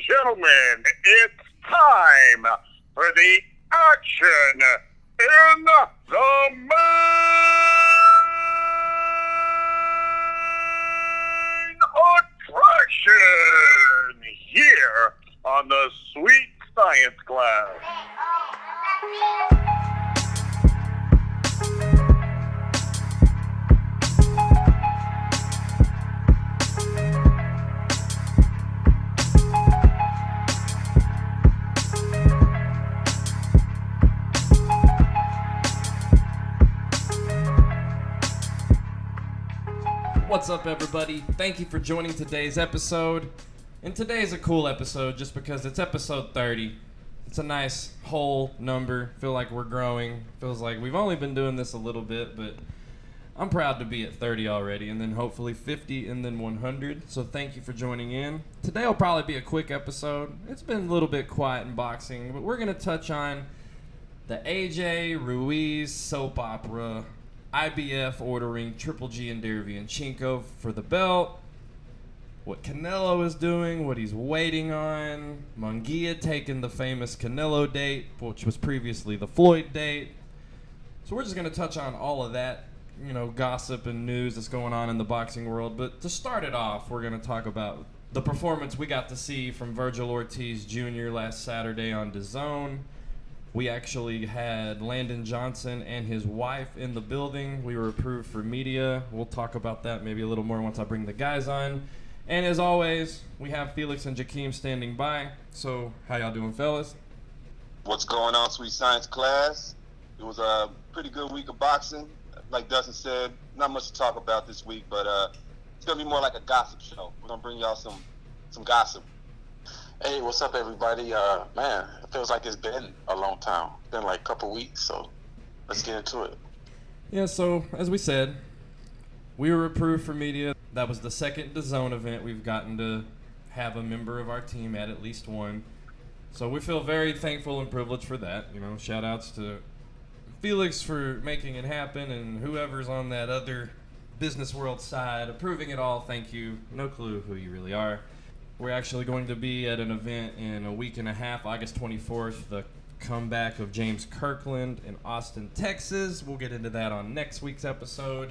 gentlemen, it's time for the action in the main attraction here on the Sweet Science Class. What's up, everybody? Thank you for joining today's episode. And today is a cool episode just because it's episode 30. It's a nice whole number. Feel like we're growing. Feels like we've only been doing this a little bit, but I'm proud to be at 30 already, and then hopefully 50 and then 100. So thank you for joining in. Today will probably be a quick episode. It's been a little bit quiet in boxing, but we're going to touch on the AJ Ruiz soap opera, IBF ordering Triple G and Derevyanchenko for the belt, what Canelo is doing, what he's waiting on, Munguia taking the famous Canelo date, which was previously the Floyd date. So we're just going to touch on all of that, gossip and news that's going on in the boxing world. But to start it off, we're going to talk about the performance we got to see from Vergil Ortiz Jr. last Saturday on DAZN. We actually had Landon Johnson and his wife in the building. We were approved for media. We'll talk about that maybe a little more once I bring the guys on. And as always, we have Felix and Jakeem standing by. So how y'all doing, fellas? What's going on, Sweet Science Class? It was a pretty good week of boxing. Like Dustin said, not much to talk about this week, but it's going to be more like a gossip show. We're going to bring y'all some gossip. Hey, what's up, everybody? Man, it feels like it's been a long time. It's been like a couple weeks, so let's get into it. Yeah, so as we said, we were approved for media. That was the second DAZN event we've gotten to have a member of our team at least one. So we feel very thankful and privileged for that. Shout outs to Felix for making it happen and whoever's on that other business world side approving it all. Thank you. No clue who you really are. We're actually going to be at an event in a week and a half, August 24th, the comeback of James Kirkland in Austin, Texas. We'll get into that on next week's episode.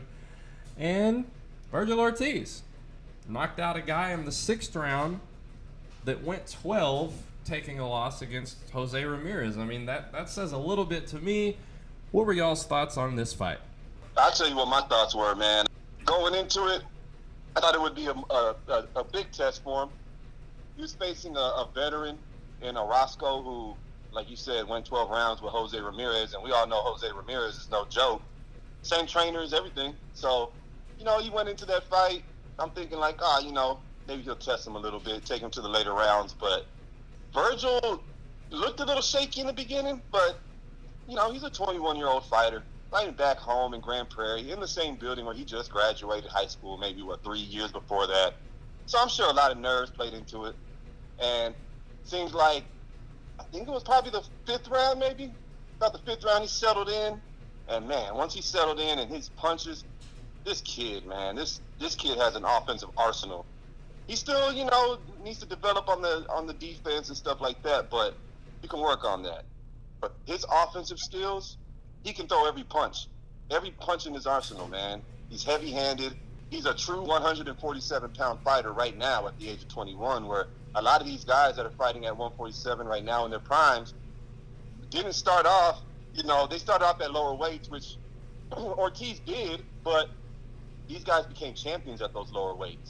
And Vergil Ortiz knocked out a guy in the 6th round that went 12, taking a loss against Jose Ramirez. I mean, that says a little bit to me. What were y'all's thoughts on this fight? I'll tell you what my thoughts were, man. Going into it, I thought it would be a big test for him. He was facing a veteran in Orozco who, like you said, went 12 rounds with Jose Ramirez, and we all know Jose Ramirez is no joke. Same trainers, everything. So, he went into that fight, I'm thinking like, maybe he'll test him a little bit, take him to the later rounds. But Vergil looked a little shaky in the beginning, but, he's a 21-year-old fighter, fighting back home in Grand Prairie, in the same building where he just graduated high school, maybe, 3 years before that. So I'm sure a lot of nerves played into it. And seems like, I think it was probably the 5th round maybe. About the 5th round he settled in. And man, once he settled in and his punches, this kid, man, this kid has an offensive arsenal. He still, needs to develop on the defense and stuff like that, but he can work on that. But his offensive skills, he can throw every punch in his arsenal, man. He's heavy-handed. He's a true 147-pound fighter right now at the age of 21, where a lot of these guys that are fighting at 147 right now in their primes didn't start off, they started off at lower weights, which Ortiz did, but these guys became champions at those lower weights.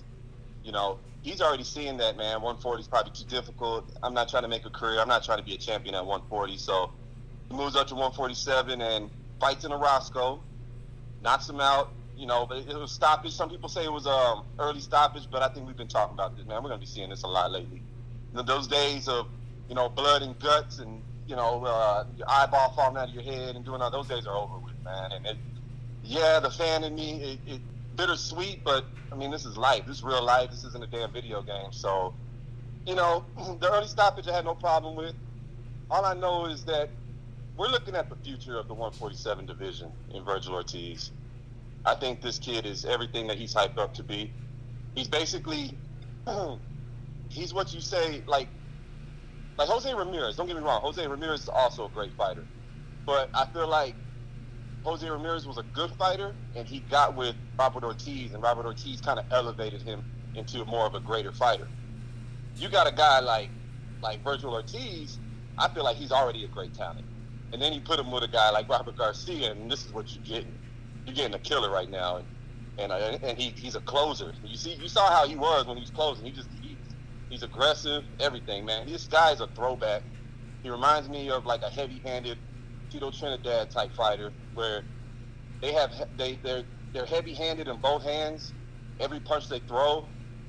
He's already seeing that, man. 140 is probably too difficult. I'm not trying to make a career. I'm not trying to be a champion at 140. So he moves up to 147 and fights in Orozco, knocks him out. But it was stoppage. Some people say it was early stoppage, but I think we've been talking about this, man. We're going to be seeing this a lot lately. Those days of, blood and guts and, your eyeball falling out of your head and doing all those days are over with, man. And the fan in me, it bittersweet, but, this is life. This is real life. This isn't a damn video game. So, the early stoppage I had no problem with. All I know is that we're looking at the future of the 147 division in Vergil Ortiz. I think this kid is everything that he's hyped up to be. He's basically, he's what you say, like, like Jose Ramirez. Don't get me wrong, Jose Ramirez is also a great fighter, but I feel like Jose Ramirez was a good fighter, and he got with Robert Ortiz, and Robert Ortiz kind of elevated him into more of a greater fighter. You got a guy like Virgil Ortiz, I feel like he's already a great talent. And then you put him with a guy like Robert Garcia, and this is what you're getting. You're getting a killer right now, and he's a closer. You saw how he was when he was closing. He's aggressive, everything, man. This guy's a throwback. He reminds me of like a heavy-handed Tito Trinidad type fighter, where they're heavy-handed in both hands. Every punch they throw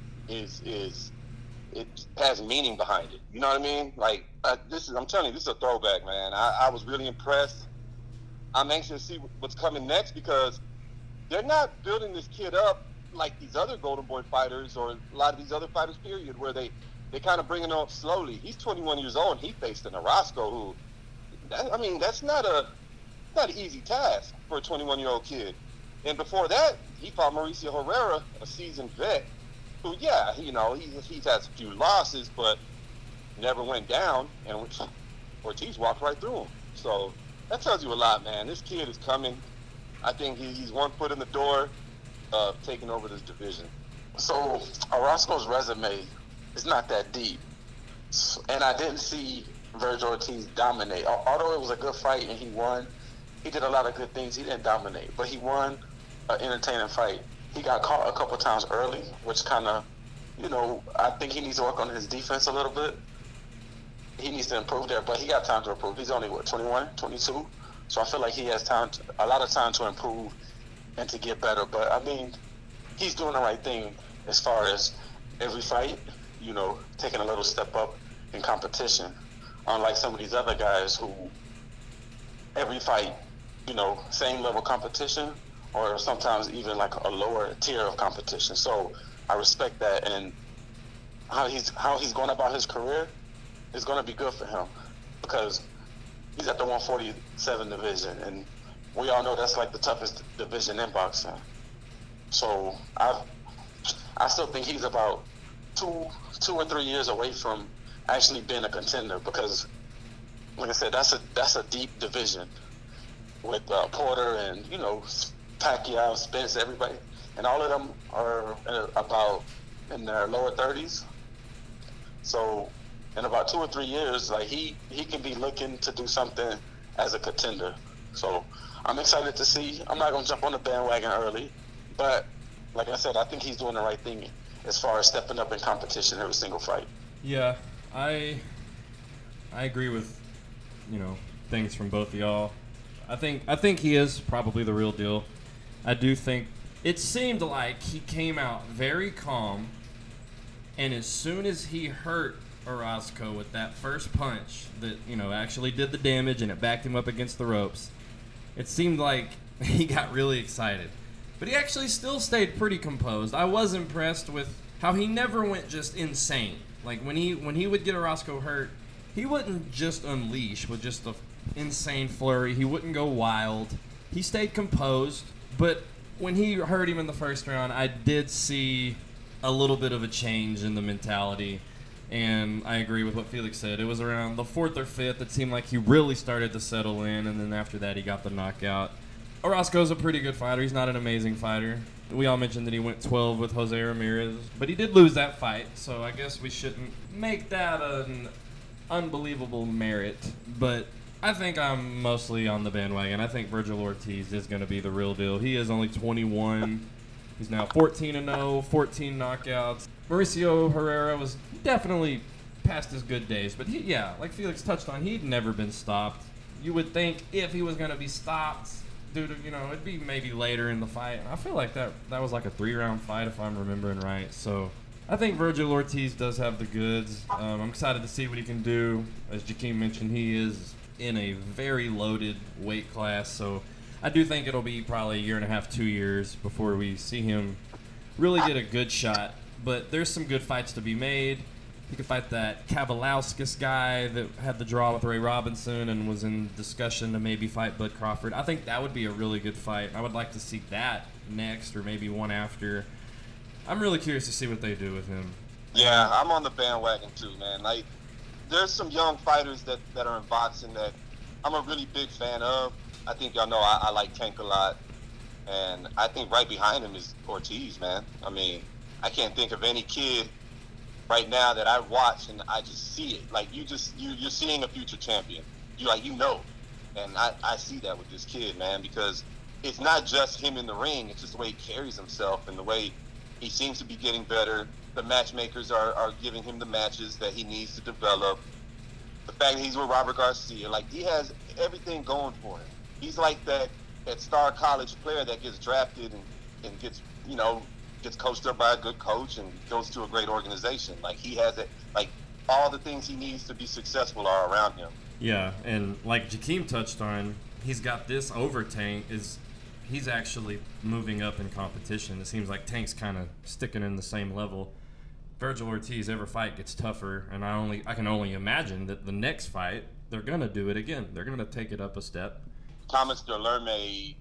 it has meaning behind it. You know what I mean? Like I'm telling you, this is a throwback, man. I was really impressed. I'm anxious to see what's coming next, because they're not building this kid up like these other Golden Boy fighters or a lot of these other fighters, period, where they kind of bring him up slowly. He's 21 years old, and he faced an Orozco who, that's not an easy task for a 21-year-old kid. And before that, he fought Mauricio Herrera, a seasoned vet, who, yeah, he's had a few losses, but never went down, and Ortiz walked right through him. So that tells you a lot, man. This kid is coming. I think he's one foot in the door of taking over this division. So Orozco's resume is not that deep, and I didn't see Virgil Ortiz dominate. Although it was a good fight and he won, he did a lot of good things. He didn't dominate, but he won an entertaining fight. He got caught a couple times early, which kind of, I think he needs to work on his defense a little bit. He needs to improve there, but he got time to improve. He's only, 21, 22? So I feel like he has a lot of time to improve and to get better. But, he's doing the right thing as far as every fight, taking a little step up in competition. Unlike some of these other guys who every fight, same level competition, or sometimes even like a lower tier of competition. So I respect that, and how he's going about his career is going to be good for him, because he's at the 147 division, and we all know that's like the toughest division in boxing. So I still think he's about 2 or 3 years away from actually being a contender, because, like I said, that's a deep division with Porter and Pacquiao, Spence, everybody, and all of them are about in their lower 30s. So in about 2 or 3 years, like he can be looking to do something as a contender. So I'm excited to see. I'm not gonna jump on the bandwagon early, but like I said, I think he's doing the right thing as far as stepping up in competition every single fight. Yeah, I agree with things from both of y'all. I think he is probably the real deal. I do think it seemed like he came out very calm, and as soon as he hurt Orozco with that first punch that actually did the damage and it backed him up against the ropes, it seemed like he got really excited. But he actually still stayed pretty composed. I was impressed with how he never went just insane. Like when he would get Orozco hurt, he wouldn't just unleash with just a insane flurry. He wouldn't go wild. He stayed composed. But when he hurt him in the first round, I did see a little bit of a change in the mentality. And I agree with what Felix said. It was around the 4th or 5th it seemed like he really started to settle in, and then after that he got the knockout. Orozco's a pretty good fighter. He's not an amazing fighter. We all mentioned that he went 12 with Jose Ramirez, but he did lose that fight, so I guess we shouldn't make that an unbelievable merit. But I think I'm mostly on the bandwagon. I think Virgil Ortiz is going to be the real deal. He is only 21. He's now 14-0, 14 knockouts. Mauricio Herrera was definitely past his good days, but like Felix touched on, he'd never been stopped. You would think if he was going to be stopped due to, it'd be maybe later in the fight. I feel like that was like a 3-round fight if I'm remembering right. So I think Virgil Ortiz does have the goods. I'm excited to see what he can do. As Jakeem mentioned, he is in a very loaded weight class, so I do think it'll be probably 1.5 years, 2 years before we see him really get a good shot. But there's some good fights to be made. He could fight that Kavalauskas guy that had the draw with Ray Robinson and was in discussion to maybe fight Bud Crawford. I think that would be a really good fight. I would like to see that next, or maybe one after. I'm really curious to see what they do with him. Yeah, I'm on the bandwagon too, man. Like, there's some young fighters that are in boxing that I'm a really big fan of. I think y'all know I like Tank a lot. And I think right behind him is Ortiz, man. I mean, I can't think of any kid right now that I watch and I just see it. Like, you're seeing a future champion. You know. And I see that with this kid, man, because it's not just him in the ring. It's just the way he carries himself and the way he seems to be getting better. The matchmakers are giving him the matches that he needs to develop. The fact that he's with Robert Garcia, like, he has everything going for him. He's like that star college player that gets drafted and gets coached up by a good coach and goes to a great organization. Like, he has it. Like, all the things he needs to be successful are around him. Yeah, and like Jakeem touched on, he's got this over Tank. He's actually moving up in competition. It seems like Tank's kind of sticking in the same level. Virgil Ortiz, every fight gets tougher, and I can only imagine that the next fight they're gonna do it again. They're gonna take it up a step. Thomas Delerme,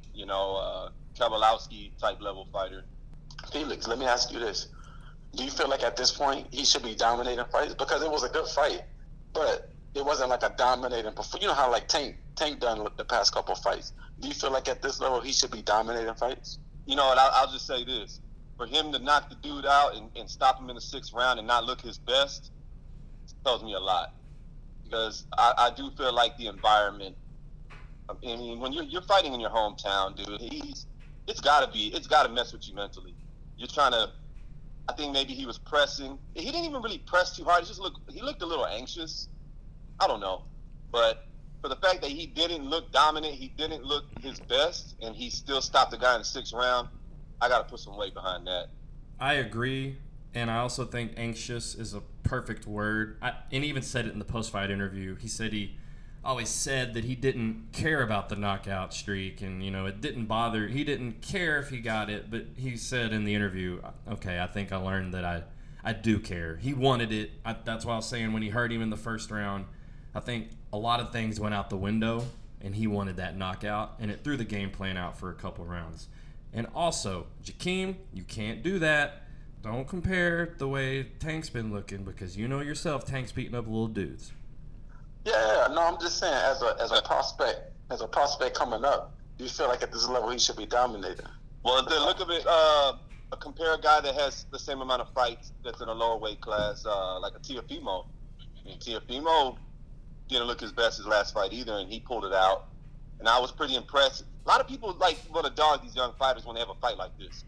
Kabalowski type level fighter. Felix, let me ask you this. Do you feel like at this point he should be dominating fights? Because it was a good fight, but it wasn't like a dominating performance. You know how like Tank done with the past couple fights. Do you feel like at this level he should be dominating fights? You know what, I'll just say this. For him to knock the dude out and stop him in the 6th round and not look his best tells me a lot. Because I do feel like the environment, I mean, when you're fighting in your hometown, dude, it's gotta mess with you mentally. You're trying to, I think maybe he was pressing. He didn't even really press too hard. He looked a little anxious. I don't know. But for the fact that he didn't look dominant, he didn't look his best, and he still stopped the guy in the 6th round, I got to put some weight behind that. I agree, and I also think anxious is a perfect word. And he even said it in the post-fight interview. He said he always said that he didn't care about the knockout streak, and it didn't bother. He didn't care if he got it, but he said in the interview, okay, I think I learned that I do care. He wanted it. That's why I was saying when he hurt him in the 1st round, I think a lot of things went out the window, and he wanted that knockout, and it threw the game plan out for a couple rounds. And also, Jakeem, you can't do that. Don't compare the way Tank's been looking, because you know yourself, Tank's beating up little dudes. Yeah, no, I'm just saying, as a prospect coming up, do you feel like at this level he should be dominating? Well, then look at it. Compare a guy that has the same amount of fights that's in a lower weight class, like a Teofimo. I mean, Teofimo didn't look his best his last fight either, and he pulled it out. And I was pretty impressed. A lot of people want to dog these young fighters when they have a fight like this.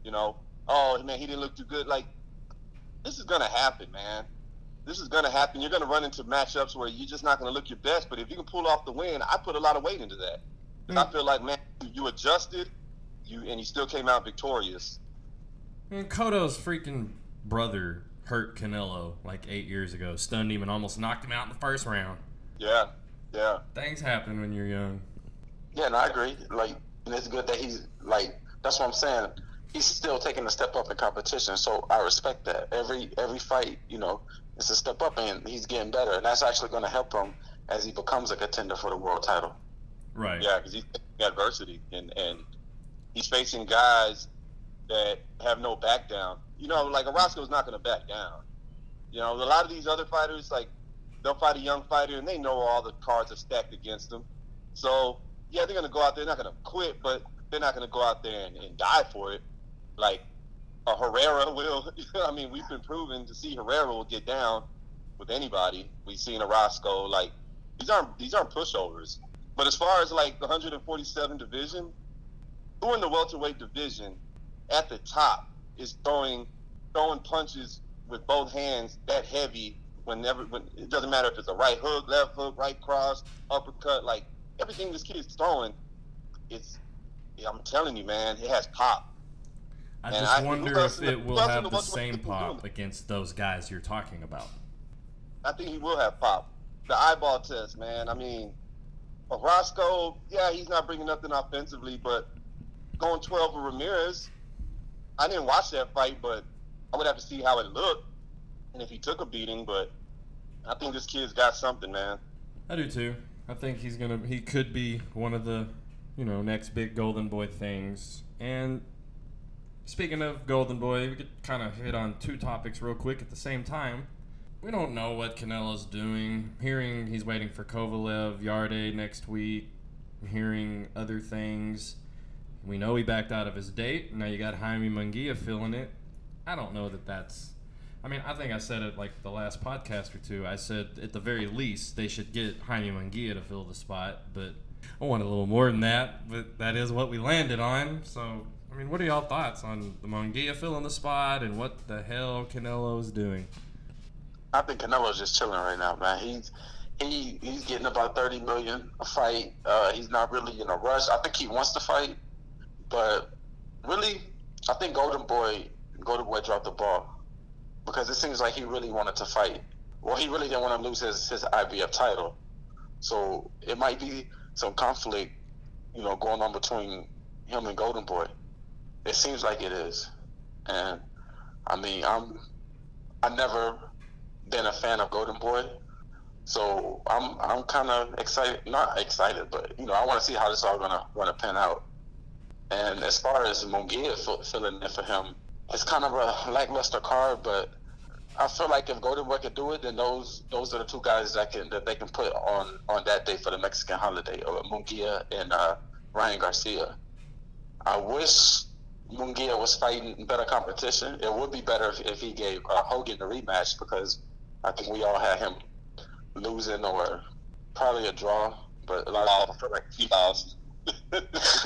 Oh man, he didn't look too good. Like, this is gonna happen, man. This is gonna happen. You're gonna run into matchups where you're just not gonna look your best. But if you can pull off the win, I put a lot of weight into that. I feel like, man, you adjusted, and you still came out victorious. And Cotto's freaking brother hurt Canelo like 8 years ago, stunned him and almost knocked him out in the 1st round. Yeah. Things happen when you're young. Yeah, no, I agree. Like, and it's good that he's like. That's what I'm saying. He's still taking a step up in competition, so I respect that. Every fight, it's a step up, and he's getting better, and that's actually going to help him as he becomes a contender for the world title. Right. Yeah, because he's facing adversity, and he's facing guys that have no back down. Like Orozco's not going to back down. A lot of these other fighters, like, they'll fight a young fighter, and they know all the cards are stacked against them. So, yeah, they're going to go out there. They're not going to quit, but they're not going to go out there and die for it. Like a Herrera will. I mean, we've been proven to see Herrera will get down with anybody. We've seen Orozco. Like, these aren't pushovers. But as far as like the 147 division, who in the welterweight division at the top is throwing punches with both hands that heavy when it doesn't matter if it's a right hook, left hook, right cross, uppercut, like everything this kid is throwing, I'm telling you, man, it has pop. I just wonder if it will have the same pop against those guys you're talking about. I think he will have pop. The eyeball test, man. I mean, Orozco, yeah, he's not bringing nothing offensively, but going 12 with Ramirez, I didn't watch that fight, but I would have to see how it looked and if he took a beating, but I think this kid's got something, man. I do too. I think he could be one of the, next big Golden Boy things. And speaking of Golden Boy, we could kind of hit on 2 topics real quick at the same time. We don't know what Canelo's doing. Hearing he's waiting for Kovalev, Yarde next week. Hearing other things. We know he backed out of his date. Now you got Jaime Munguia filling it. I don't know that that's... I mean, I think I said it like the last podcast or two. I said at the very least they should get Jaime Munguia to fill the spot, but I want a little more than that. But that is what we landed on. So, I mean, what are y'all thoughts on the Munguia filling the spot and what the hell Canelo's doing? I think Canelo's just chilling right now, man. He's getting about $30 million a fight. He's not really in a rush. I think he wants to fight, but really, I think Golden Boy dropped the ball. Because it seems like he really wanted to fight. Well, he really didn't want to lose his IBF title. So it might be some conflict, going on between him and Golden Boy. It seems like it is. And I mean, I've never been a fan of Golden Boy. So I'm kind of excited, not excited, but I want to see how this all gonna pan out. And as far as Munguia filling in for him, it's kind of a lackluster card, but I feel like if Golden Boy could do it, then those are the two guys that they can put on that day for the Mexican holiday, Munguia and Ryan Garcia. I wish Munguia was fighting better competition. It would be better if he gave Hogan the rematch, because I think we all had him losing or probably a draw, but a lot of people feel like he lost. A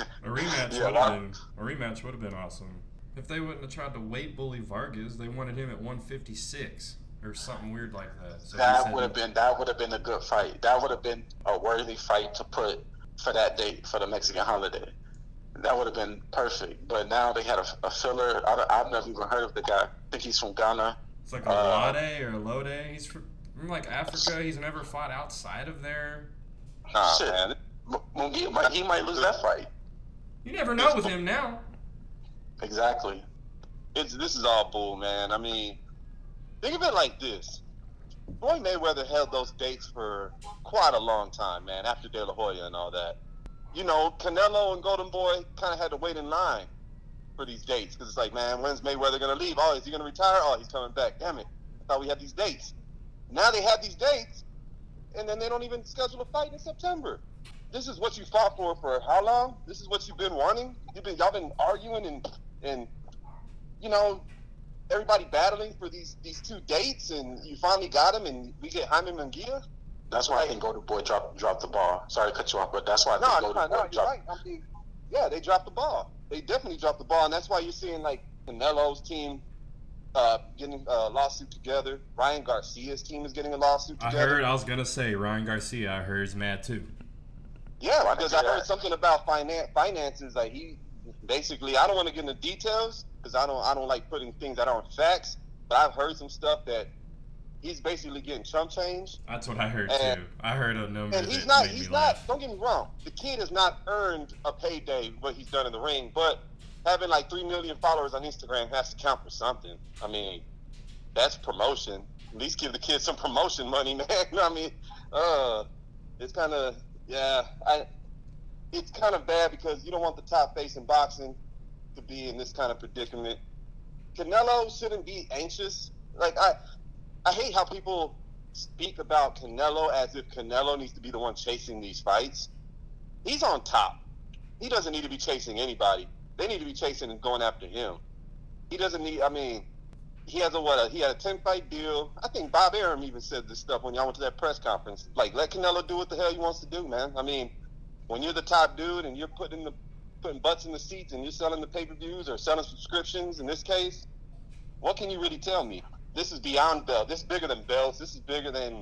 rematch would have been awesome. If they wouldn't have tried to weight bully Vargas, they wanted him at 156 or something weird like that. So that would have been a good fight. That would have been a worthy fight to put for that date for the Mexican holiday. That would have been perfect. But now they had a filler. I've never even heard of the guy. I think he's from Ghana. It's like a Lade or a Lode. He's from like Africa. He's never fought outside of there. Nah, Shit. man. Munguia he might lose that fight. You never know with him now. Exactly. This is all bull, man. I mean, think of it like this. Floyd Mayweather held those dates for quite a long time, man, after De La Hoya and all that. Canelo and Golden Boy kind of had to wait in line for these dates, because it's like, man, when's Mayweather going to leave? Oh, is he going to retire? Oh, he's coming back. Damn it. I thought we had these dates. Now they have these dates, and then they don't even schedule a fight in September. This is what you fought for how long? This is what you've been wanting? Y'all been arguing and everybody battling for these two dates, and you finally got him, and we get Jaime Munguia. That's why I think Golden Boy dropped the ball. Sorry to cut you off, but that's why I think Golden Boy dropped. Right. I mean, yeah, they dropped the ball. They definitely dropped the ball, and that's why you're seeing like Canelo's team getting a lawsuit together. Ryan Garcia's team is getting a lawsuit together. I was gonna say Ryan Garcia. I heard is mad too. Yeah, because I heard something about finances. Like he basically, I don't want to get into details because I don't like putting things that aren't facts. But I've heard some stuff that he's basically getting chump change. That's what I heard too. I heard a number. And he's not. Don't get me wrong. The kid has not earned a payday what he's done in the ring, but having like 3 million followers on Instagram has to count for something. I mean, that's promotion. At least give the kid some promotion money, man. I mean, it's kind of. Yeah, it's kind of bad because you don't want the top face in boxing to be in this kind of predicament. Canelo shouldn't be anxious. Like, I hate how people speak about Canelo as if Canelo needs to be the one chasing these fights. He's on top. He doesn't need to be chasing anybody. They need to be chasing and going after him. He doesn't need, I mean, he had a 10-fight deal. I think Bob Arum even said this stuff when y'all went to that press conference. Like, let Canelo do what the hell he wants to do, man. I mean, when you're the top dude and you're putting butts in the seats and you're selling the pay-per-views or selling subscriptions in this case, what can you really tell me? This is beyond belts. This is bigger than belts. This is bigger than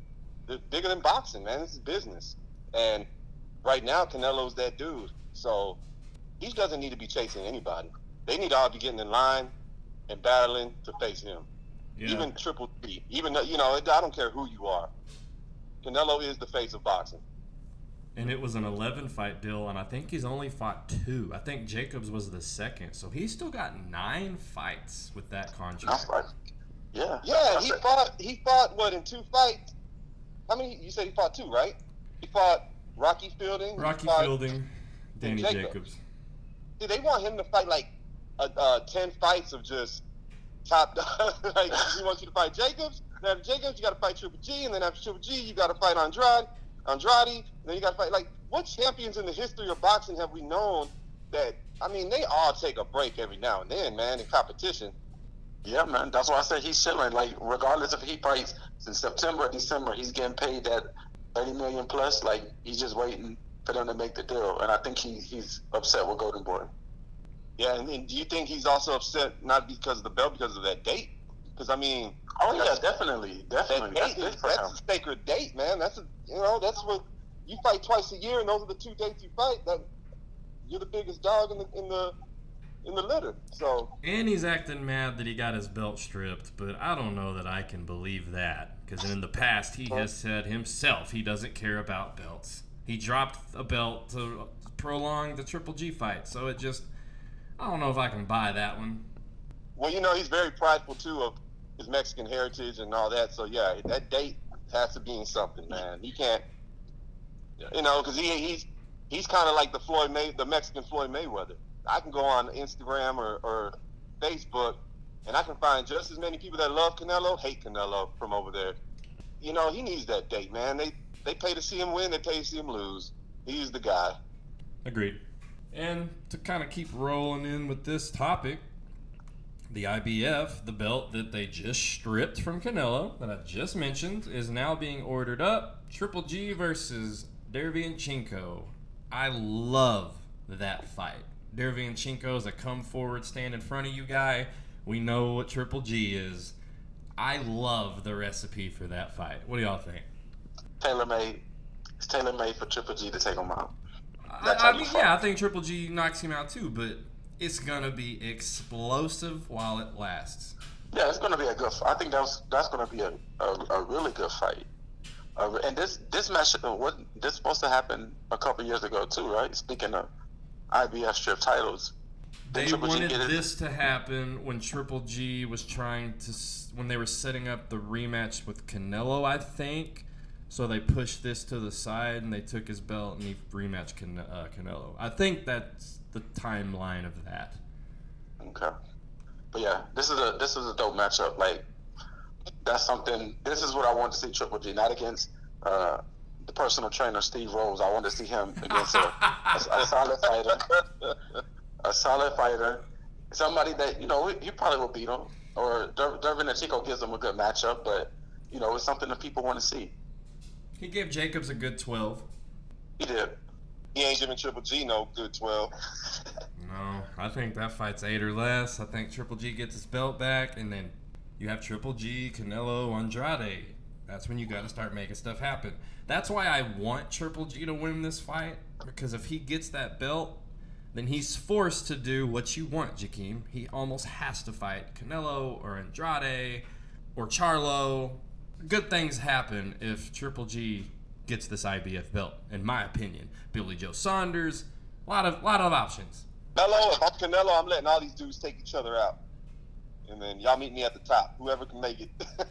boxing, man. This is business. And right now, Canelo's that dude. So he doesn't need to be chasing anybody. They need to all be getting in line and battling to face him. Yeah. Even Triple G. Even though, I don't care who you are. Canelo is the face of boxing. And it was an 11-fight deal, and I think he's only fought 2. I think Jacobs was the second, so he's still got 9 fights with that contract. Yeah. Yeah, he fought what in 2 fights? How many? You said he fought 2, right? He fought Rocky Fielding. Danny Jacobs. See, they want him to fight like 10 fights of just top. Like he wants you to fight Jacobs, Then after Jacobs, you got to fight Triple G, and then after Triple G, you got to fight Andrade, and then you got to fight, like, what champions in the history of boxing have we known that, I mean, they all take a break every now and then, man, in competition. Yeah, man. That's why I said he's chilling. Like, regardless if he fights in September or December, he's getting paid that $30 million plus. Like, he's just waiting for them to make the deal. And I think he's upset with Golden Boy. Yeah, and do you think he's also upset not because of the belt, because of that date? Because, I mean... Oh, yeah, definitely. That's a sacred date, man. That's what... You fight twice a year, and those are the 2 dates you fight. That you're the biggest dog in the litter. So. And he's acting mad that he got his belt stripped, but I don't know that I can believe that, because in the past he has said himself he doesn't care about belts. He dropped a belt to prolong the Triple G fight, so it just, I don't know if I can buy that one. Well, he's very prideful too of his Mexican heritage and all that. So yeah, that date has to be in something, man. He can't. Because he's kind of like the Mexican Floyd Mayweather. I can go on Instagram or Facebook, and I can find just as many people that love Canelo, hate Canelo from over there. He needs that date, man. They pay to see him win, they pay to see him lose. He's the guy. Agreed. And to kind of keep rolling in with this topic, the IBF, the belt that they just stripped from Canelo, that I just mentioned, is now being ordered up. Triple G versus Derevyanchenko. I love that fight. Derevyanchenko is a come forward, stand in front of you guy. We know what Triple G is. I love the recipe for that fight. What do y'all think? Tailor-made. It's tailor-made for Triple G to take him out. I think Triple G knocks him out too, but it's going to be explosive while it lasts. Yeah, it's going to be a good fight. I think that's going to be a really good fight. And this match, this supposed to happen a couple years ago too, right? Speaking of IBF strip titles, they wanted this to happen when Triple G was when they were setting up the rematch with Canelo, I think. So they pushed this to the side and they took his belt and he rematched Canelo. I think that's the timeline of that. Okay, but yeah, this is a dope matchup. Like, that's something. This is what I want to see Triple G, not against the personal trainer Steve Rose. I want to see him against a solid fighter, somebody that he probably will beat him, or Derevyanchenko gives him a good matchup. But it's something that people want to see. He gave Jacobs a good 12. He did. He ain't giving Triple G no good 12. No, I think that fight's 8 or less. I think Triple G gets his belt back, and then you have Triple G, Canelo, Andrade. That's when you got to start making stuff happen. That's why I want Triple G to win this fight, because if he gets that belt, then he's forced to do what you want, Jakeem. He almost has to fight Canelo or Andrade or Charlo. Good things happen if Triple G gets this IBF belt, in my opinion. Billy Joe Saunders, a lot of options. If I'm Canelo, I'm letting all these dudes take each other out. And then y'all meet me at the top. Whoever can make it.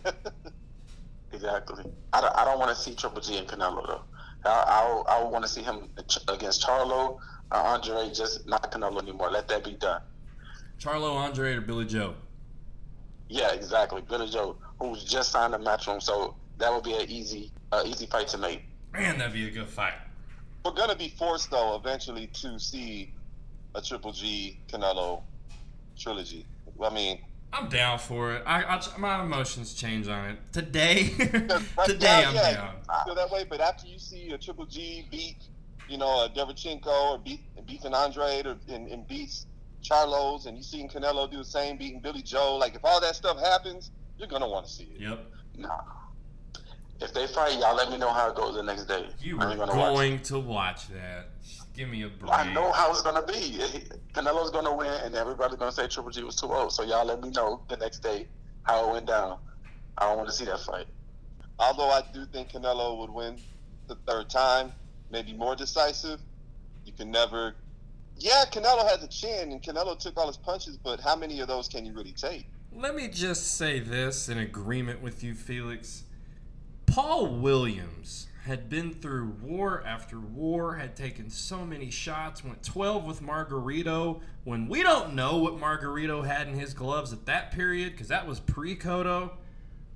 Exactly. I don't want to see Triple G and Canelo, though. I want to see him against Charlo, Andre, just not Canelo anymore. Let that be done. Charlo, Andre, or Billy Joe? Yeah, exactly. Billy Joe, who's just signed a match room, so that would be an easy fight to make. Man, that'd be a good fight. We're going to be forced, though, eventually to see a Triple G Canelo trilogy. I mean, I'm down for it. My emotions change on it. Today, I'm down. I feel that way, but after you see a Triple G beat, a Derevyanchenko, or beats an Andrade, and beats Charlos, and you see Canelo do the same, beating Billy Joe, like, if all that stuff happens, you're going to want to see it. Yep. Nah. If they fight, y'all let me know how it goes the next day. You are going to watch that. Give me a break. I know how it's going to be. Canelo's going to win, and everybody's going to say Triple G was too old. So y'all let me know the next day how it went down. I don't want to see that fight. Although I do think Canelo would win the third time, maybe more decisive, you can never... Yeah, Canelo has a chin, and Canelo took all his punches, but how many of those can you really take? Let me just say this in agreement with you, Felix. Paul Williams had been through war after war, had taken so many shots, went 12 with Margarito, when we don't know what Margarito had in his gloves at that period, because that was pre-Cotto.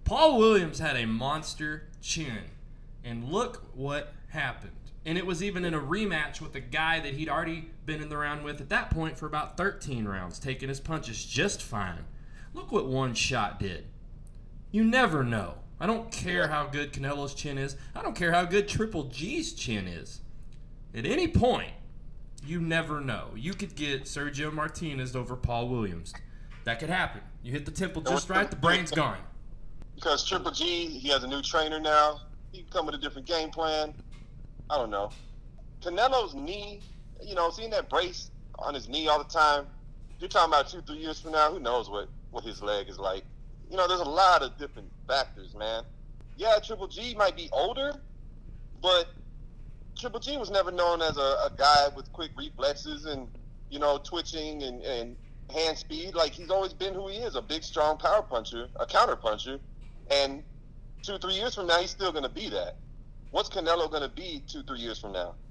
Paul Williams had a monster chin, and look what happened. And it was even in a rematch with a guy that he'd already been in the round with at that point for about 13 rounds, taking his punches just fine. Look what one shot did. You never know. I don't care how good Canelo's chin is. I don't care how good Triple G's chin is. At any point, you never know. You could get Sergio Martinez over Paul Williams. That could happen. You hit the temple just right, the brain's gone. Because Triple G, he has a new trainer now. He can come with a different game plan. I don't know. Canelo's knee, seeing that brace on his knee all the time, you're talking about 2-3 years from now, who knows what his leg is like. There's a lot of different factors, man. Yeah, Triple G might be older, but Triple G was never known as a guy with quick reflexes and, twitching and hand speed. Like, he's always been who he is, a big, strong power puncher, a counter puncher. And 2-3 years from now, he's still going to be that. What's Canelo going to be 2-3 years from now?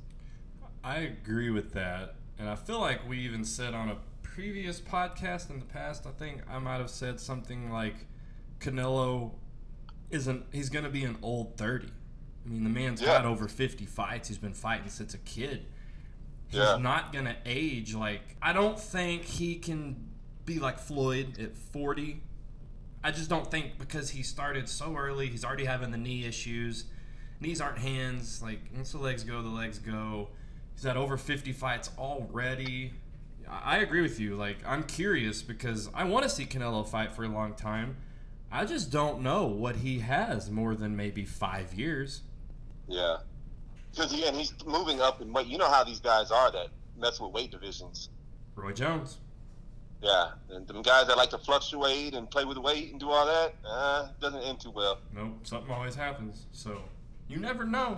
I agree with that. And I feel like we even said on a previous podcast in the past, I think I might have said something like Canelo he's going to be an old 30. I mean, the man's got over 50 fights. He's been fighting since a kid. He's not going to age. Like, I don't think he can be like Floyd at 40. I just don't think, because he started so early, he's already having the knee issues. Knees aren't hands. Like, once the legs go. He's had over 50 fights already. I agree with you. Like, I'm curious because I want to see Canelo fight for a long time. I just don't know what he has more than maybe 5 years. Yeah. Because, he's moving up in weight. You know how these guys are that mess with weight divisions. Roy Jones. Yeah, and them guys that like to fluctuate and play with weight and do all that, doesn't end too well. Nope, something always happens. So, you never know.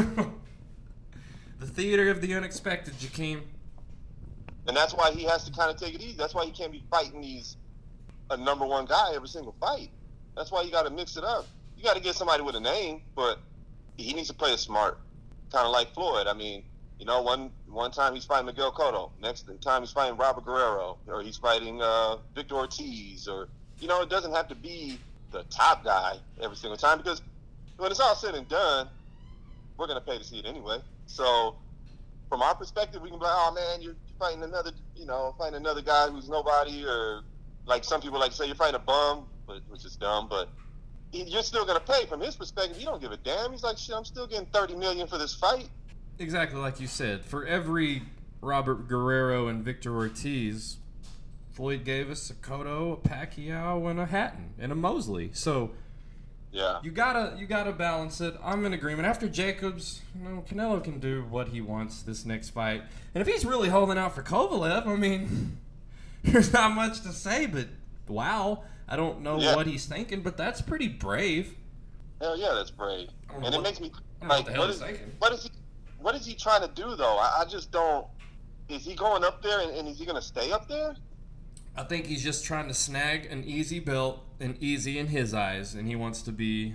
The theater of the unexpected, Jakeem. And that's why he has to kind of take it easy. That's why he can't be fighting a number one guy every single fight. That's why you got to mix it up. You got to get somebody with a name, but he needs to play it smart, kind of like Floyd. I mean, one time he's fighting Miguel Cotto. Next time he's fighting Robert Guerrero, or he's fighting Victor Ortiz, or it doesn't have to be the top guy every single time, because when it's all said and done, we're gonna pay to see it anyway. So from our perspective, we can be like, oh man, you're fighting another guy who's nobody, or like some people like to say you're fighting a bum, which is dumb, but you're still gonna pay. From his perspective, he don't give a damn. He's like, shit, I'm still getting $30 million for this fight. Exactly like you said. For every Robert Guerrero and Victor Ortiz, Floyd gave us a Cotto, a Pacquiao, and a Hatton, and a Mosley. So yeah, you gotta balance it. I'm in agreement. After Jacobs, Canelo can do what he wants this next fight. And if he's really holding out for Kovalev, I mean, there's not much to say, but wow. I don't know what he's thinking, but that's pretty brave. Hell yeah, that's brave. And it makes me like, what is he trying to do, though? I just don't. Is he going up there and is he going to stay up there? I think he's just trying to snag an easy belt, and easy in his eyes, and he wants to be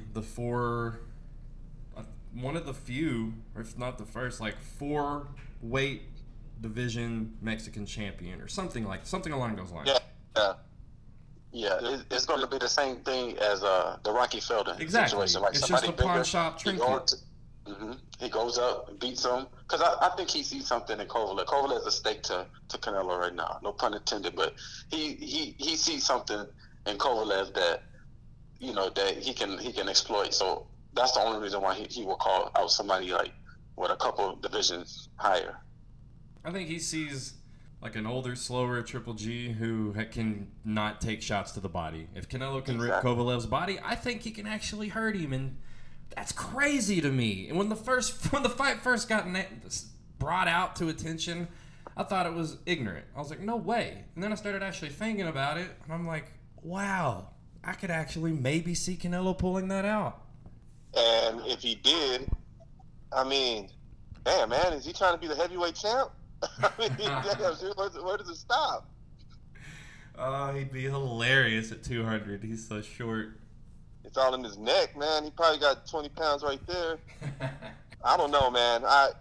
one of the few, or if not the first, 4 weight division Mexican champion, or something along those lines. Yeah, it's going to be the same thing as the Rocky Felder situation. Like, it's just a pawn shop trinket. He goes up and beats him. Because I think he sees something in Kovalev. Kovalev is a stake to Canelo right now. No pun intended. But he sees something in Kovalev that, that he can exploit. So that's the only reason why he will call out somebody with a couple of divisions higher. I think he sees an older, slower Triple G who can not take shots to the body. If Canelo can rip Kovalev's body, I think he can actually hurt him, and that's crazy to me. And when the fight first got brought out to attention, I thought it was ignorant. I was like, no way. And then I started actually thinking about it, and I'm like, wow, I could actually maybe see Canelo pulling that out. And if he did, I mean, damn, man, is he trying to be the heavyweight champ? I mean, where does it stop? He'd be hilarious at 200. He's so short. It's all in his neck, man. He probably got 20 pounds right there. I don't know, man.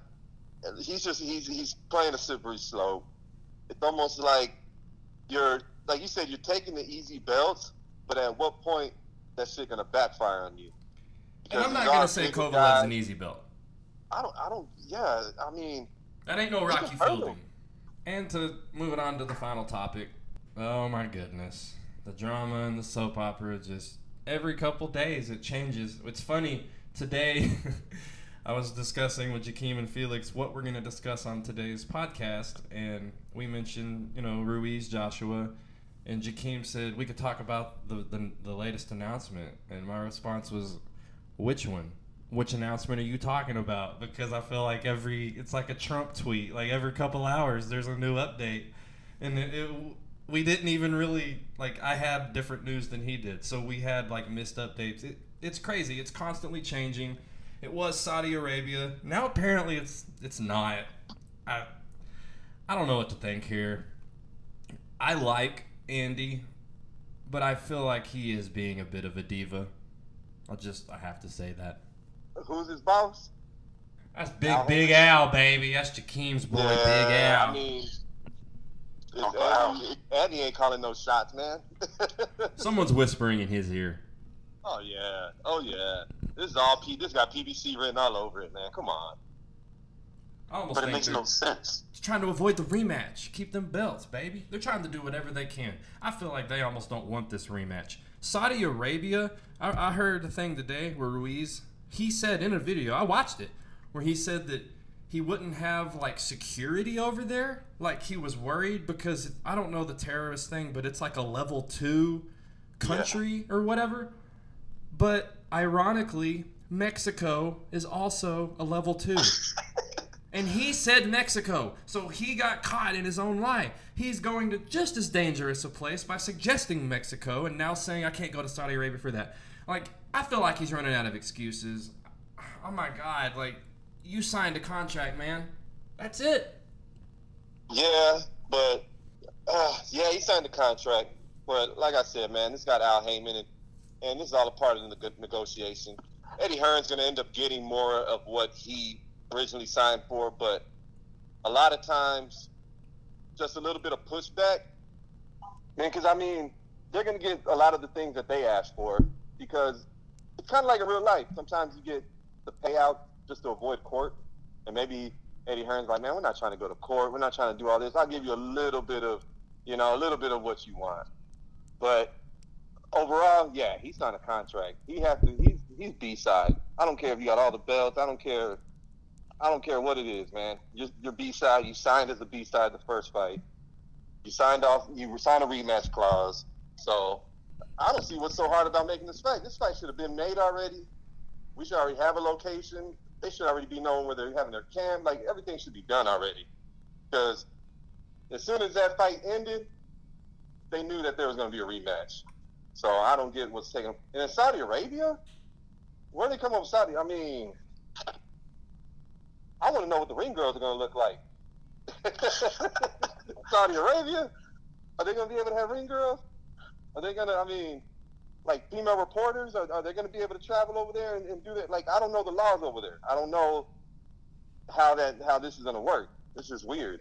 He's playing a slippery slope. It's almost like you said, you're taking the easy belts, but at what point that shit gonna backfire on you. And I'm not gonna say Kovalev's an easy belt. Yeah, I mean, that ain't no Rocky Fielding. And to moving on to the final topic, oh my goodness, the drama and the soap opera, just every couple days it changes. It's funny, today I was discussing with Jakeem and Felix what we're going to discuss on today's podcast, and we mentioned, Ruiz, Joshua, and Jakeem said we could talk about the latest announcement, and my response was, which one? Which announcement are you talking about? Because I feel like it's like a Trump tweet. Like every couple hours, there's a new update. And we didn't even really, I had different news than he did. So we had, missed updates. It's crazy. It's constantly changing. It was Saudi Arabia. Now apparently it's not. I don't know what to think here. I like Andy, but I feel like he is being a bit of a diva. I have to say that. Who's his boss? That's Big Al, baby. That's Jakeem's boy, Big Al. I mean, Andy ain't calling no shots, man. Someone's whispering in his ear. Oh yeah. This got PBC written all over it, man. Come on. But it makes no sense. It's trying to avoid the rematch. Keep them belts, baby. They're trying to do whatever they can. I feel like they almost don't want this rematch. Saudi Arabia, I heard a thing today where Ruiz, he said in a video, I watched it, where he said that he wouldn't have, security over there. He was worried because, I don't know the terrorist thing, but it's like a level 2 country or whatever. But, ironically, Mexico is also a level 2. And he said Mexico, so he got caught in his own lie. He's going to just as dangerous a place by suggesting Mexico and now saying I can't go to Saudi Arabia for that. I feel like he's running out of excuses. Oh my God, you signed a contract, man. That's it. Yeah, but, he signed a contract. But like I said, man, this got Al Heyman, and this is all a part of the negotiation. Eddie Hearn's going to end up getting more of what he originally signed for, but a lot of times, just a little bit of pushback. Man, because, they're going to get a lot of the things that they asked for, because it's kind of like in real life. Sometimes you get the payout just to avoid court, and maybe Eddie Hearn's like, man, we're not trying to go to court. We're not trying to do all this. I'll give you a little bit of what you want. But overall, yeah, he signed a contract. He's B-side. I don't care if you got all the belts. I don't care what it is, man. You're B-side. You signed as a B-side the first fight. You signed a rematch clause. So I don't see what's so hard about making this fight. This fight should have been made already. We should already have a location. They should already be knowing where they're having their camp. Everything should be done already. Because as soon as that fight ended, they knew that there was going to be a rematch. So I don't get what's taking. And in Saudi Arabia, where they come up with Saudi? I want to know what the ring girls are going to look like. Saudi Arabia? Are they going to be able to have ring girls? Are they going to, female reporters? Are they going to be able to travel over there and do that? I don't know the laws over there. I don't know how this is going to work. This is weird.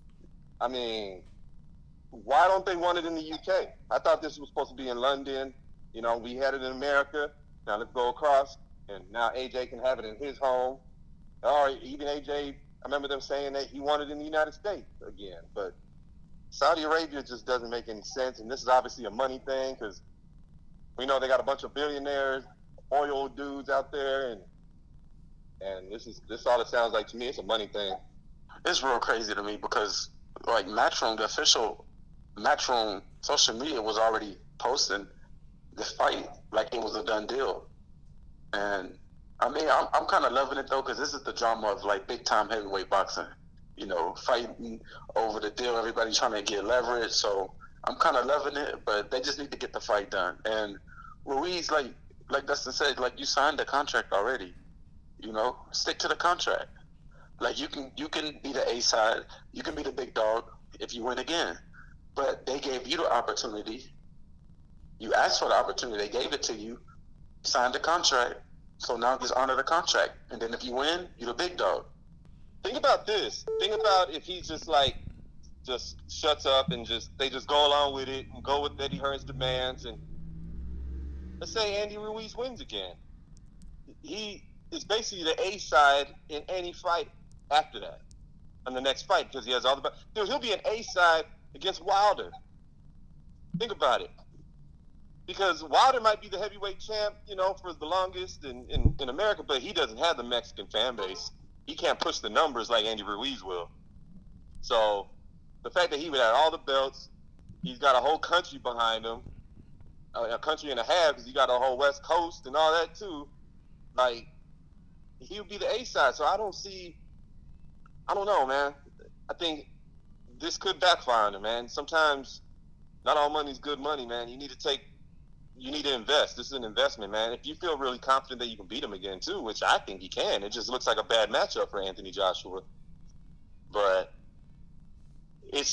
Why don't they want it in the UK? I thought this was supposed to be in London. We had it in America. Now let's go across, and now AJ can have it in his home. Or even AJ, I remember them saying that he wanted it in the United States again. But Saudi Arabia just doesn't make any sense, and this is obviously a money thing because we know they got a bunch of billionaires, oil dudes out there, and this all it sounds like to me. It's a money thing. It's real crazy to me because Matchroom, the official Matchroom social media was already posting the fight like it was a done deal, and I'm kind of loving it though because this is the drama of big time heavyweight boxing. Fighting over the deal, everybody trying to get leverage. So I'm kind of loving it, but they just need to get the fight done. And Ruiz, like Dustin said, you signed the contract already. Stick to the contract. You can be the A side, you can be the big dog if you win again. But they gave you the opportunity. You asked for the opportunity. They gave it to you. Signed the contract. So now just honor the contract. And then if you win, you're the big dog. Think about this. Think about if he just shuts up and they just go along with it and go with Eddie Hearn's demands, and let's say Andy Ruiz wins again. He is basically the A side in any fight after that, on the next fight, because he has all the. Dude, he'll be an A side against Wilder. Think about it. Because Wilder might be the heavyweight champ, for the longest in America, but he doesn't have the Mexican fan base. He can't push the numbers like Andy Ruiz will. So the fact that he would have all the belts, he's got a whole country behind him, a country and a half, because he got a whole West Coast and all that too. Like, he would be the A side. So I don't know, man. I think this could backfire on him, man. Sometimes not all money's good money, man. You need to invest. This is an investment, man. If you feel really confident that you can beat him again, too, which I think he can, it just looks like a bad matchup for Anthony Joshua. But he's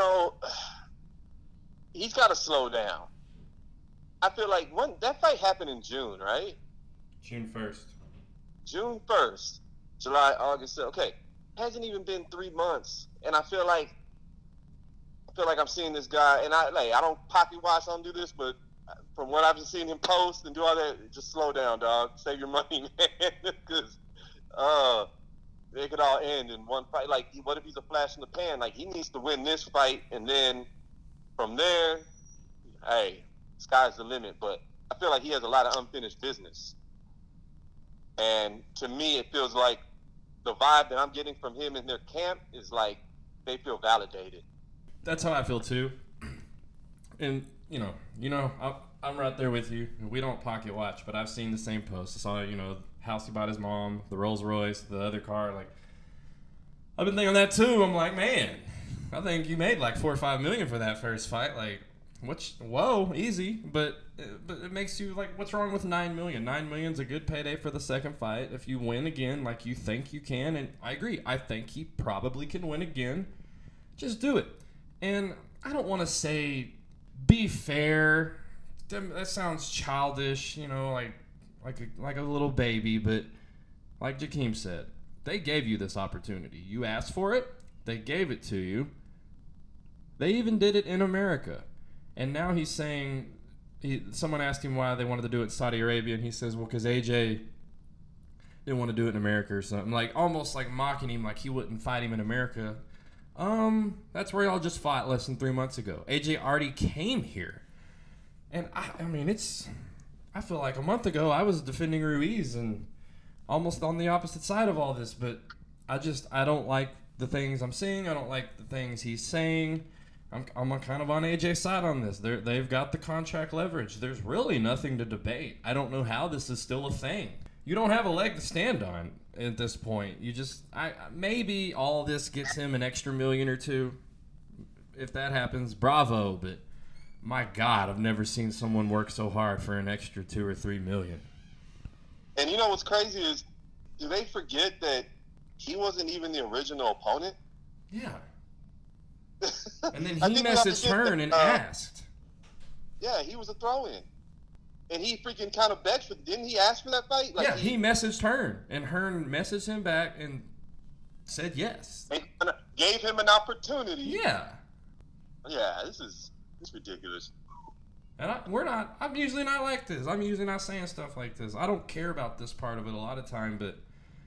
got to slow down. I feel like that fight happened in June, right? June 1st. June 1st. July, August. Okay. Hasn't even been 3 months. And I feel like I'm seeing this guy, and I don't pocket watch, I don't do this, but from what I've been seeing him post and do all that, just slow down, dog. Save your money, man, because it could all end in one fight. Like, what if he's a flash in the pan? Like, he needs to win this fight, and then from there, hey, sky's the limit. But I feel like he has a lot of unfinished business. And to me, it feels like the vibe that I'm getting from him in their camp is like they feel validated. That's how I feel too. And I'm right there with you. We don't pocket watch, but I've seen the same posts. I saw, the house he bought his mom, the Rolls Royce, the other car. Like, I've been thinking that too. I'm like, man, I think you made like $4 or $5 million for that first fight. Like, whoa, easy. But it makes you like, what's wrong with $9 million? $9 million's a good payday for the second fight. If you win again, like you think you can, and I agree, I think he probably can win again. Just do it. And I don't want to say be fair. That sounds childish, like a little baby. But like Jakeem said, they gave you this opportunity. You asked for it. They gave it to you. They even did it in America. And now he's saying, someone asked him why they wanted to do it in Saudi Arabia, and he says, well, because AJ didn't want to do it in America or something. Like, almost like mocking him, like he wouldn't fight him in America. That's where y'all just fought less than 3 months ago. AJ already came here. And I feel like a month ago I was defending Ruiz and almost on the opposite side of all this, but I don't like the things I'm seeing. I don't like the things he's saying. I'm kind of on AJ's side on this. They've got the contract leverage. There's really nothing to debate. I don't know how this is still a thing. You don't have a leg to stand on at this point. Maybe all this gets him an extra $1 million or $2 million. If that happens, bravo. But my God, I've never seen someone work so hard for an extra $2 or $3 million. And you know what's crazy is, do they forget that he wasn't even the original opponent? Yeah. And then he messaged Hearn and asked. Yeah, he was a throw-in. And he freaking kind of begged for. Didn't he ask for that fight? Like, yeah, he messaged Hearn, and Hearn messaged him back and said yes. And gave him an opportunity. Yeah. Yeah, this is ridiculous. And I'm usually not like this. I'm usually not saying stuff like this. I don't care about this part of it a lot of time, but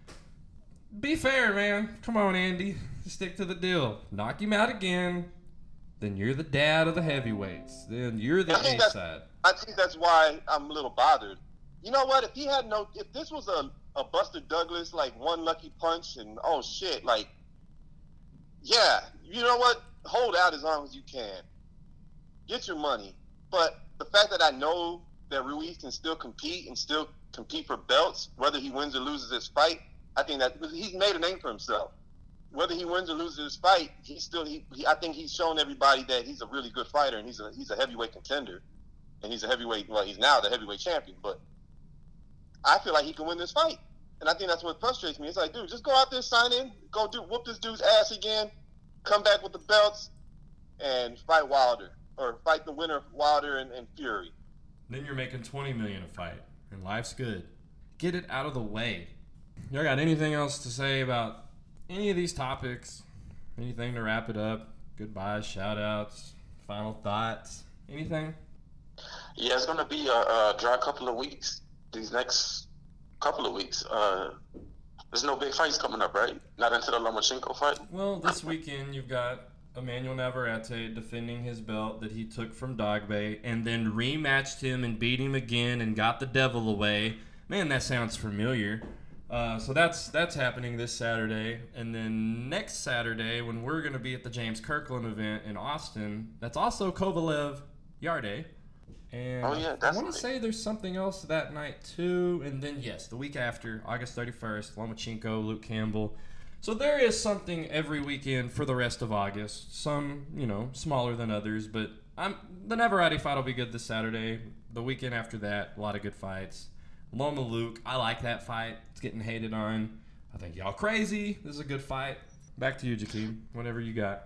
be fair, man. Come on, Andy. Stick to the deal. Knock him out again. Then you're the dad of the heavyweights. Then you're the A side. I think that's why I'm a little bothered. You know what? If this was a Buster Douglas, like, one lucky punch and, oh, shit, like, yeah, you know what? Hold out as long as you can. Get your money. But the fact that I know that Ruiz can still compete and still compete for belts, whether he wins or loses this fight, I think that he's made a name for himself. Whether he wins or loses this fight, I think he's shown everybody that he's a really good fighter, and he's a heavyweight contender. And he's a heavyweight, well, he's now the heavyweight champion, but I feel like he can win this fight. And I think that's what frustrates me. It's like, dude, just go out there, sign in, whoop this dude's ass again, come back with the belts, and fight Wilder. Or fight the winner of Wilder and Fury. Then you're making $20 million a fight, and life's good. Get it out of the way. Y'all got anything else to say about any of these topics? Anything to wrap it up? Goodbyes, shout-outs, final thoughts, anything? Yeah, it's going to be a dry couple of weeks. These next couple of weeks. There's no big fights coming up, right? Not until the Lomachenko fight. Well, this weekend you've got Emmanuel Navarrete defending his belt that he took from Dogbe and then rematched him and beat him again and got the devil away. Man, that sounds familiar. So that's happening this Saturday. And then next Saturday, when we're going to be at the James Kirkland event in Austin, that's also Kovalev Yarde. And Oh, yeah, I want definitely. to say there's something else that night too. And then, yes, the week after, August 31st, Lomachenko, Luke Campbell. So there is something every weekend for the rest of August. Some, smaller than others. But the Navarrete fight will be good this Saturday. The weekend after that, a lot of good fights. Loma Luke, I like that fight. It's getting hated on. I think y'all crazy. This is a good fight. Back to you, Jakeem. Whatever you got.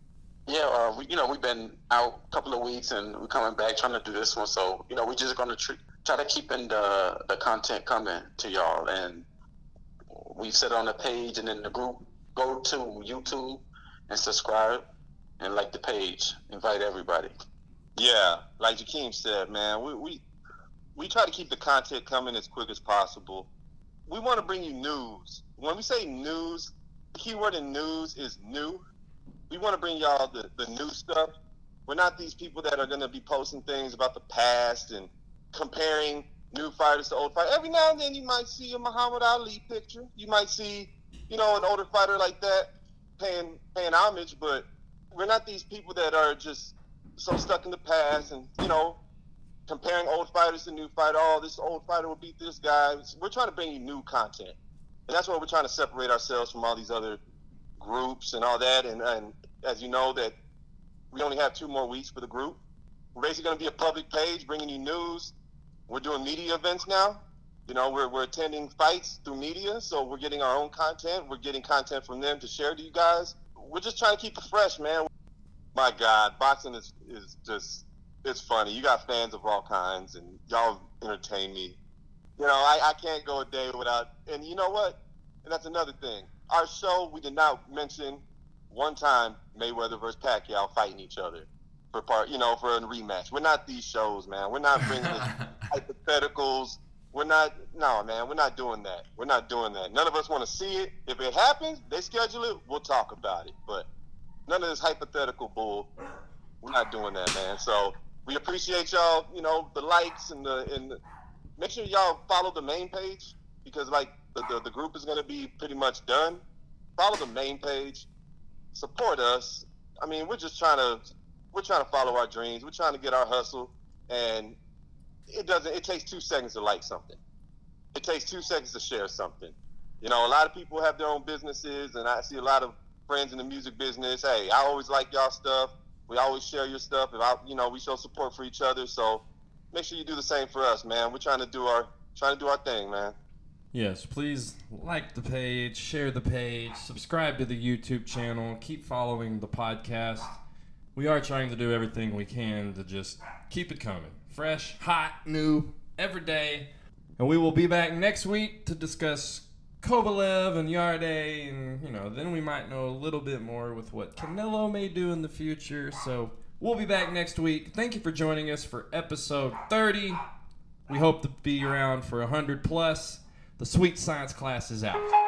Yeah, we've been out a couple of weeks and we're coming back trying to do this one. So, we're just going to try to keep in the content coming to y'all. And we've said on the page and in the group, go to YouTube and subscribe and like the page. Invite everybody. Yeah, like Jakeem said, man, we try to keep the content coming as quick as possible. We want to bring you news. When we say news, the key word in news is new. We want to bring y'all the new stuff. We're not these people that are going to be posting things about the past and comparing new fighters to old fighters. Every now and then you might see a Muhammad Ali picture. You might see, an older fighter like that paying homage, but we're not these people that are just so stuck in the past and, comparing old fighters to new fighter. Oh, this old fighter will beat this guy. We're trying to bring you new content. And that's why we're trying to separate ourselves from all these other groups and all that. And as you know, that we only have 2 more weeks for the group. We're basically going to be a public page bringing you news. We're doing media events now. We're attending fights through media, so we're getting our own content. We're getting content from them to share to you guys. We're just trying to keep it fresh, man. My God, boxing is just, it's funny. You got fans of all kinds, and y'all entertain me. I can't go a day without, and you know what? And that's another thing. Our show, we did not mention one time Mayweather versus Pacquiao fighting each other for a rematch. We're not these shows, man. We're not bringing this hypotheticals. We're not doing that. We're not doing that. None of us want to see it. If it happens, they schedule it, we'll talk about it. But none of this hypothetical bull. We're not doing that, man. So we appreciate y'all, the likes and make sure y'all follow the main page because the group is going to be pretty much done. Follow the main page. Support us. I mean, we're trying to follow our dreams. We're trying to get our hustle, and it takes 2 seconds to like something. It takes 2 seconds to share something. A lot of people have their own businesses, and I see a lot of friends in the music business. Hey, I always like y'all stuff. We always share your stuff. And we show support for each other. So make sure you do the same for us, man. We're trying to do our thing, man. Yes, please like the page, share the page, subscribe to the YouTube channel, keep following the podcast. We are trying to do everything we can to just keep it coming. Fresh, hot, new, every day. And we will be back next week to discuss Kovalev and Yarde, and, then we might know a little bit more with what Canelo may do in the future. So we'll be back next week. Thank you for joining us for episode 30. We hope to be around for 100 plus. The Sweet Science class is out.